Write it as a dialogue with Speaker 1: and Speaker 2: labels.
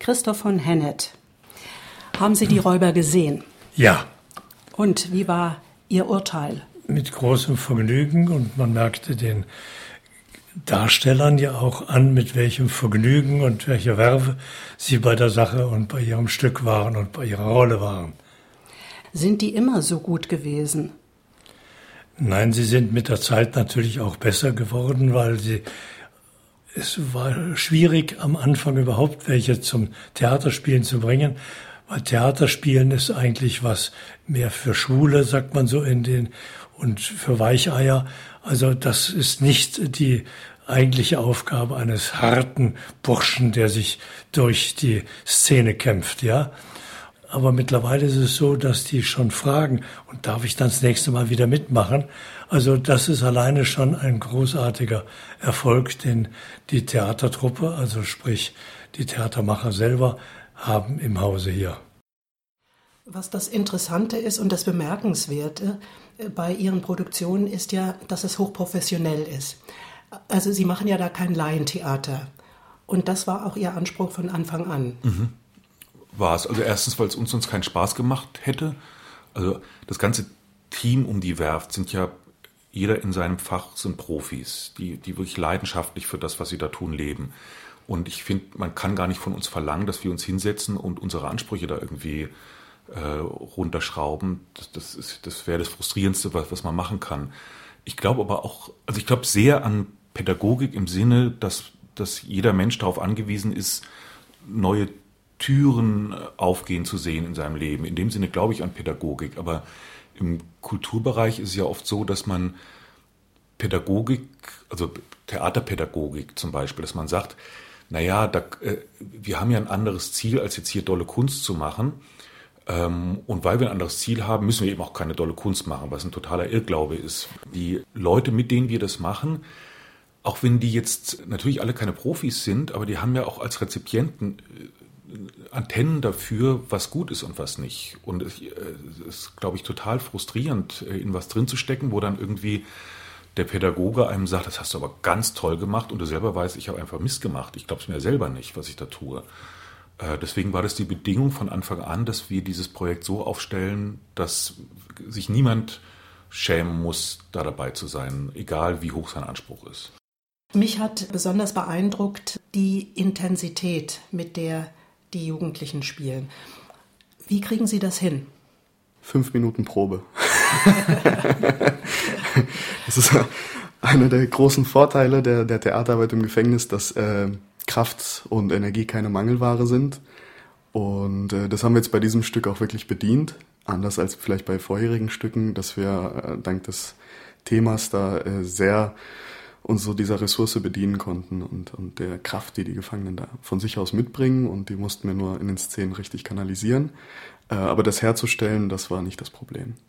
Speaker 1: Christoph von Henneth. Haben Sie die Räuber gesehen?
Speaker 2: Ja.
Speaker 1: Und wie war Ihr Urteil?
Speaker 2: Mit großem Vergnügen, und man merkte den Darstellern ja auch an, mit welchem Vergnügen und welcher Werbe sie bei der Sache und bei ihrem Stück waren und bei ihrer Rolle waren.
Speaker 1: Sind die immer so gut gewesen?
Speaker 2: Nein, sie sind mit der Zeit natürlich auch besser geworden, weil es war schwierig am Anfang überhaupt welche zum Theaterspielen zu bringen, weil Theaterspielen ist eigentlich was mehr für Schwule, sagt man so und für Weicheier. Also das ist nicht die eigentliche Aufgabe eines harten Burschen, der sich durch die Szene kämpft, ja. Aber mittlerweile ist es so, dass die schon fragen, und darf ich dann das nächste Mal wieder mitmachen? Also das ist alleine schon ein großartiger Erfolg, den die Theatertruppe, also sprich die Theatermacher selber, haben im Hause hier.
Speaker 1: Was das Interessante ist und das Bemerkenswerte bei Ihren Produktionen ist ja, dass es hochprofessionell ist. Also Sie machen ja da kein Laientheater. Und das war auch Ihr Anspruch von Anfang an.
Speaker 3: Mhm. War es. Also erstens, weil es uns sonst keinen Spaß gemacht hätte. Also das ganze Team um die Werft sind ja, jeder in seinem Fach sind Profis, die wirklich leidenschaftlich für das, was sie da tun, leben. Und ich finde, man kann gar nicht von uns verlangen, dass wir uns hinsetzen und unsere Ansprüche da irgendwie runterschrauben. Das wäre das Frustrierendste, was man machen kann. Ich glaube aber auch, also ich glaube sehr an Pädagogik im Sinne, dass jeder Mensch darauf angewiesen ist, neue Türen aufgehen zu sehen in seinem Leben. In dem Sinne glaube ich an Pädagogik. Aber im Kulturbereich ist es ja oft so, dass man Pädagogik, also Theaterpädagogik zum Beispiel, dass man sagt, naja, wir haben ja ein anderes Ziel, als jetzt hier dolle Kunst zu machen. Und weil wir ein anderes Ziel haben, müssen wir eben auch keine dolle Kunst machen, was ein totaler Irrglaube ist. Die Leute, mit denen wir das machen, auch wenn die jetzt natürlich alle keine Profis sind, aber die haben ja auch als Rezipienten Antennen dafür, was gut ist und was nicht. Und es ist, glaube ich, total frustrierend, in was drin zu stecken, wo dann irgendwie der Pädagoge einem sagt, das hast du aber ganz toll gemacht, und du selber weißt, ich habe einfach Mist gemacht. Ich glaube es mir selber nicht, was ich da tue. Deswegen war das die Bedingung von Anfang an, dass wir dieses Projekt so aufstellen, dass sich niemand schämen muss, da dabei zu sein, egal wie hoch sein Anspruch ist.
Speaker 1: Mich hat besonders beeindruckt die Intensität, mit der die Jugendlichen spielen. Wie kriegen Sie das hin?
Speaker 4: 5 Minuten Probe. Das ist einer der großen Vorteile der Theaterarbeit im Gefängnis, dass Kraft und Energie keine Mangelware sind. Und das haben wir jetzt bei diesem Stück auch wirklich bedient. Anders als vielleicht bei vorherigen Stücken, dass wir dank des Themas da sehr uns so dieser Ressource bedienen konnten und der Kraft, die Gefangenen da von sich aus mitbringen, und die mussten wir nur in den Szenen richtig kanalisieren. Aber das herzustellen, das war nicht das Problem.